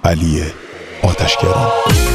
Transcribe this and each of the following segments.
علی آتشگران.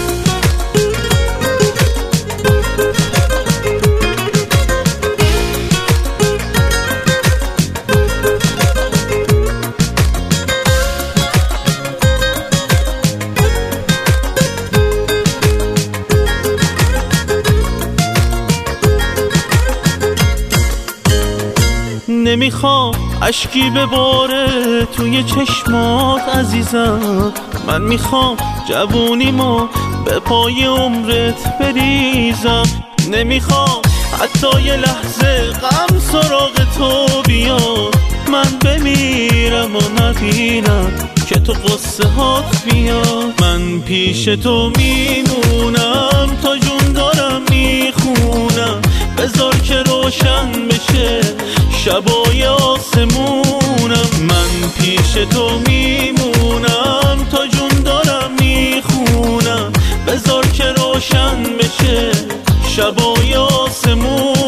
نمیخوام اشکی بباره توی چشمات عزیزم، من میخوام جوونیمو به پای عمرت بریزم. نمیخوام حتی یه لحظه غم سراغ تو بیاد، من بمیرم و نبینم که تو قصه هات بیاد. من پیش تو میمونم تا جون دارم میخونم، بذار که روشن بشه شبای آسمونم. من پیش تو میمونم تا جون دارم میخونم، بذار که روشن بشه شبای آسمونم.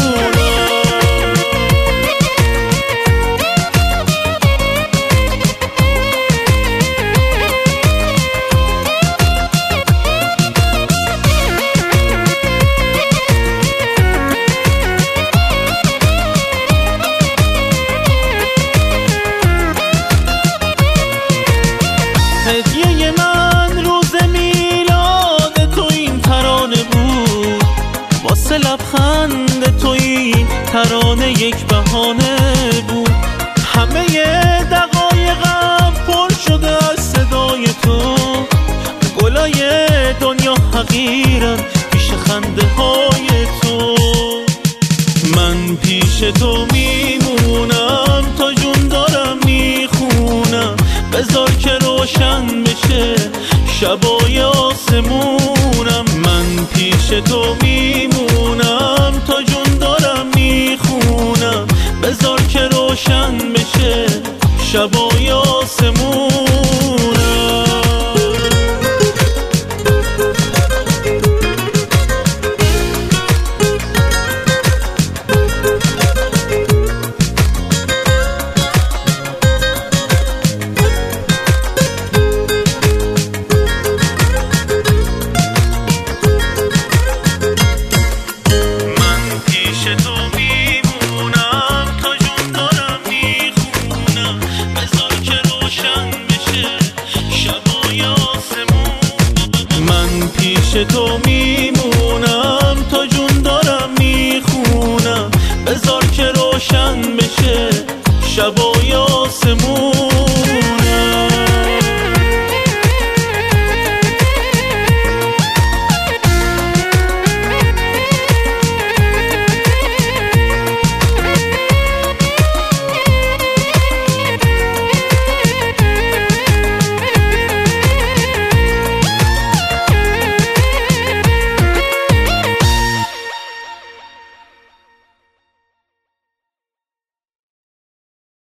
هدیه من روز میلاد تو این ترانه بود، واسه لبخند تو این ترانه یک بهانه بود. همه دقایقم پر شده از صدای تو، گلای دنیا حقیرن پیش خنده های تو. من پیش تو میمونم تا جون دارم میخونم، بذار که روشن بشه شبای آسمونم. من پیش تو میمونم تا جون دارم میخونم، بذار که روشن بشه شبای آسمونم. پیش تو می